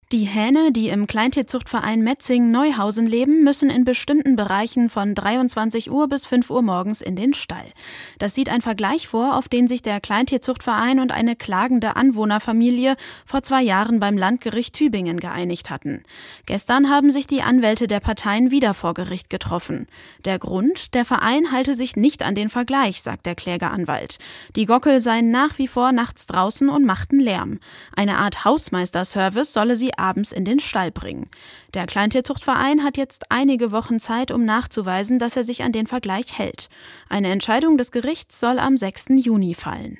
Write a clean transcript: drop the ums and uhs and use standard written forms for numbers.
Die Hähne, die im Kleintierzuchtverein Metzing-Neuhausen leben, müssen in bestimmten Bereichen von 23 Uhr bis 5 Uhr morgens in den Stall. Das sieht ein Vergleich vor, auf den sich der Kleintierzuchtverein und eine klagende Anwohnerfamilie vor 2 Jahren beim Landgericht Tübingen geeinigt hatten. Gestern haben sich die Anwälte der Parteien wieder vor Gericht getroffen. Der Grund: der Verein halte sich nicht an den Vergleich, sagt der Klägeranwalt. Die Gockel seien nach wie vor nachts draußen und machten Lärm. Eine Art Hausmeisterservice solle sie abends in den Stall bringen. Der Kleintierzuchtverein hat jetzt einige Wochen Zeit, um nachzuweisen, dass er sich an den Vergleich hält. Eine Entscheidung des Gerichts soll am 6. Juni fallen.